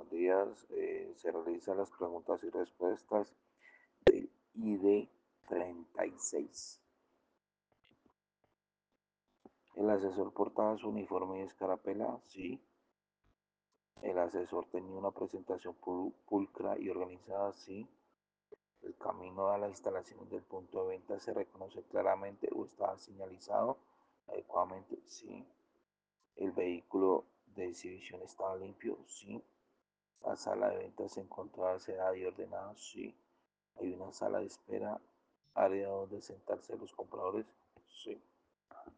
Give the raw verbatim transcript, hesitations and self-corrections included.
buenos días. Eh, se realizan las preguntas y respuestas del I D treinta y seis. El asesor portaba su uniforme y escarapela, sí. El asesor tenía una presentación pul- pulcra y organizada, sí. El camino a las instalaciones del punto de venta se reconoce claramente o estaba señalizado adecuadamente, sí. El vehículo de exhibición estaba limpio, sí. La sala de ventas se encontraba sedada y ordenada, sí. Hay una sala de espera, área donde sentarse los compradores, sí.